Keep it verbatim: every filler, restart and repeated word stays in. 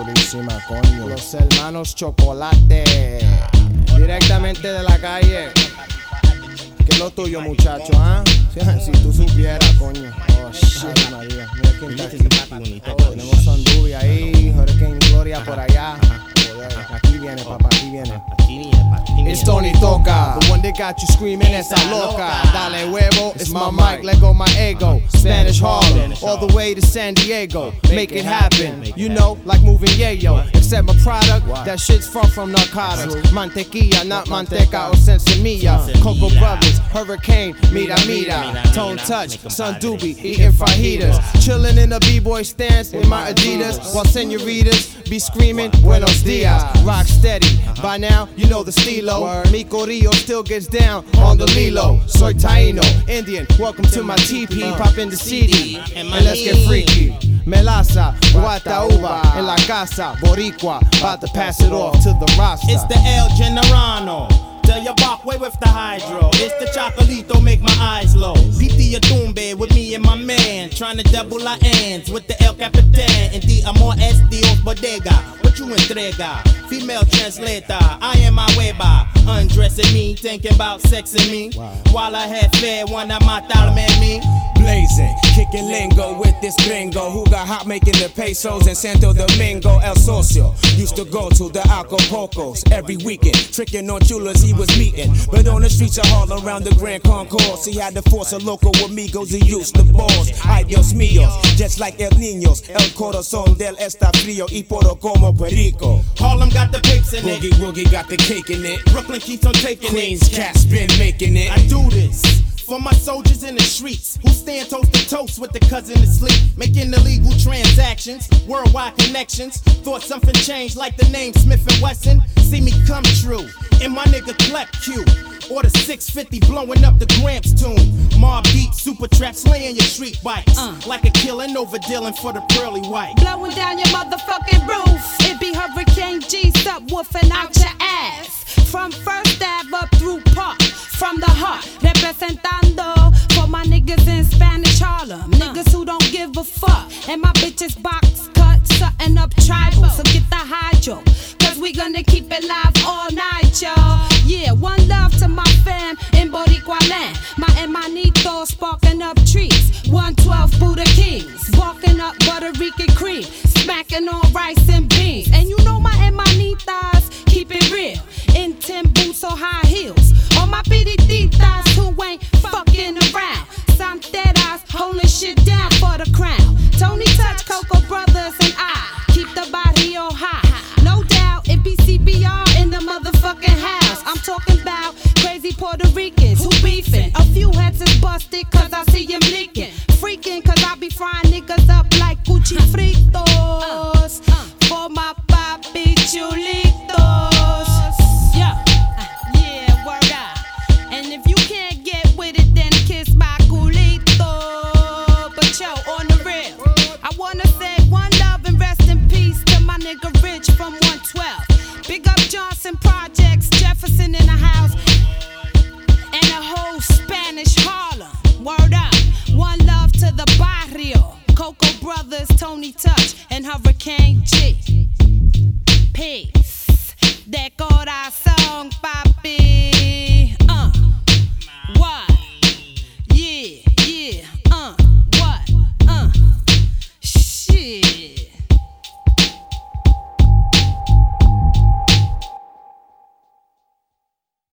durísima, coño. Los hermanos Chocolate, directamente de la calle. ¿Qué es lo tuyo, muchacho, ah? ¿eh? Si tú supieras, coño. Oh, shit, María. Mira quién está aquí. Oh, tenemos Sandubi ahí, Hurricane Gloria por allá. Joder, aquí viene, papá, aquí viene. It's Tony Toca, the one that got you screaming, esa loca. Dale huevo, it's my mic, let go my ego. Spanish Harlem, all the way to San Diego. Make it happen, you know, like moving yayo. Except my product, that shit's far from narcotics. Mantequilla, not manteca or sensimilla. Coco Brothers, Hurricane, mira mira. Tone Touch, Sandubi, eating fajitas. Chillin' in a b-boy stance in my Adidas, while senoritas be screaming, buenos dias. Rock steady, by now you know the stilo. Mi Corillo still gets down on the Lilo. Soy Taino, Indian, welcome to my T P. Pop in the C D, and let's get freaky. Melaza, Guata Uva, en la casa, Boricua, about to pass it off to the Rasta. It's the El Generano. Tell your back way with the hydro. It's the chocolito, make my eyes low. Piti Yatumbe with me and my man. Trying to double our ends with the El Capitan. And the amor es Dios bodega. What you entrega? Female translator, I am my weba. Undressing me, thinking about sexing me. While I had fed one of my talman me. Blazing, kicking lingo with this gringo who got hot making the pesos in Santo Domingo. El Socio used to go to the Acapulcos every weekend, tricking on chulas he was meeting. But on the streets of Harlem around the Grand Concourse, he had to force a local amigos he used to boss. Ay Dios míos, just like El Niños, El Corazón del Está Frío y Poro como Perico. Harlem got the pics in it. Boogie Woogie got the cake in it. Brooklyn keeps on taking Queens it. Cat's been making it. I do this for my soldiers in the streets who stand toast to toast with the cousin asleep, making illegal transactions, worldwide connections. Thought something changed like the name Smith and Wesson. See me come true in my nigga Clep Q. Or the six fifty blowing up the Gramps tune. Mob beat, super trap, slaying your street bikes. Uh. Like a killing over dealing for the pearly white. Blowing down your motherfucking roof. It be Hurricane G subwoofing out your ass. From First Ave up through Park. From the heart, representando for my niggas in Spanish Harlem. Niggas who don't give a fuck. And my bitches box cut, something up tribal. So get the hydro, cause we gonna keep it live all night, y'all. Yeah, one love to my fam in Boricua land. My hermanitos sparking up trees. one twelve Buddha Kings, walking up Puerto Rican cream, smacking on rice and beans. And you know my hermanitas keep it real. In tin boots or high heels. All my piriditas who ain't fucking around. Santeras holding shit down for the crown. Tony Touch, Coco Brothers, and I keep the barrio high. No doubt it be C B R in the motherfucking house. I'm talking about crazy Puerto Ricans who beefing. A few heads is busted cause I see him leaking. Freaking cause I be frying niggas up like Gucci fritos. For my papi chulitos. Yeah, yeah, word up. And if you can't get with it, then kiss my culito. But yo, on the real, I wanna say one love and rest in peace to my nigga Rich from one twelve. Big up Johnson Projects, Jefferson in the house, and the whole Spanish Harlem. Word up, one love to the barrio. Coco Brothers, Tony Touch, and Hurricane G. P.